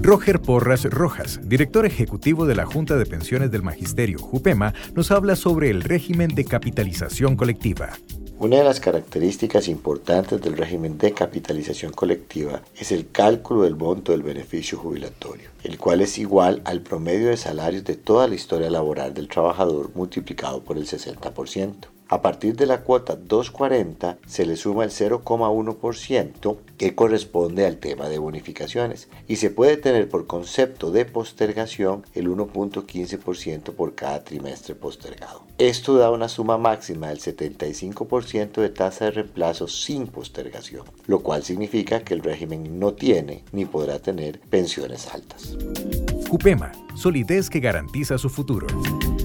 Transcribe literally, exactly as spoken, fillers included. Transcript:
Roger Porras Rojas, director ejecutivo de la Junta de Pensiones del Magisterio, JUPEMA, nos habla sobre el régimen de capitalización colectiva. Una de las características importantes del régimen de capitalización colectiva es el cálculo del monto del beneficio jubilatorio, el cual es igual al promedio de salarios de toda la historia laboral del trabajador multiplicado por el sesenta por ciento. A partir de la cuota doscientos cuarenta se le suma el cero coma uno por ciento que corresponde al tema de bonificaciones y se puede tener por concepto de postergación el uno punto quince por ciento por cada trimestre postergado. Esto da una suma máxima del setenta y cinco por ciento de tasa de reemplazo sin postergación, lo cual significa que el régimen no tiene ni podrá tener pensiones altas. JUPEMA, solidez que garantiza su futuro.